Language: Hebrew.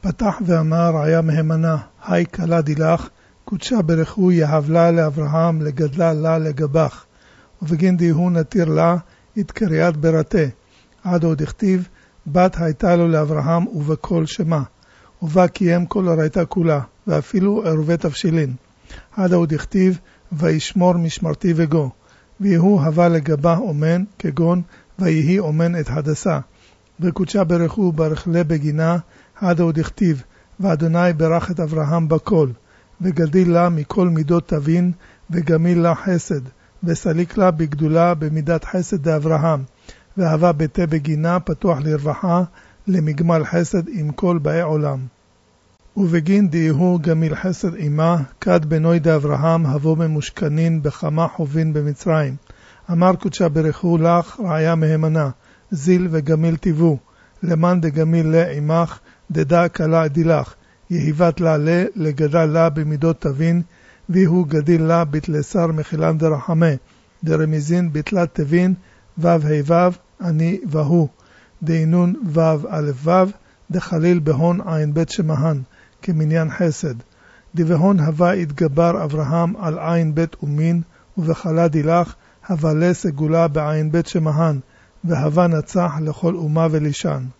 פתח ואמר היה מהימנה, היי קלה דילך, קודשה ברכו יהבלה לאברהם, לגדלה לה לגבך. ובגין דיהו נתיר לה, התקריאת ברתה. עד עוד הכתיב, בת הייתה לו לאברהם ובכל שמה. ובה קיים כל הרייתה כולה, ואפילו ערובי תבשילין. עד עוד הכתיב, וישמור משמרתי וגו. ויהו הווה לגבה אומן, כגון, ויהי אומן את הדסה. וקודשה ברכו ברכלה בגינה, עד עוד הכתיב, ואדוני ברך את אברהם בכל. וגדיל לה מכל מידות תבין, וגמיל לה חסד, וסליק לה בגדולה במידת חסד דאברהם, והווה ביתה בגינה פתוח לרווחה, למגמל חסד עם כל באי עולם. ובגין דיהו גמיל חסד עמה, כד בנוי דאברהם, הבו ממושכנין בכמה חובין במצרים. אמר קודשה ברכו לך, רעיה מהימנה, זיל וגמיל תיבו, למען דגמיל לה עמך, דדה קלה דילך, יהיבת לה לגדל לה במידות תבין, ויהו גדיל לה בתלסר מחילן דרחמה, דרמיזין בתלת תבין, וו היבב, אני והוא, דהינון וו א' וו, דחליל בהון עין בית שמהן, כמניין חסד. דבהון הווה התגבר אברהם על עין בית אומין, ובחלה דילך, הווה לסגולה בעין בית שמהן, והווה נצח לכל אומה ולישן.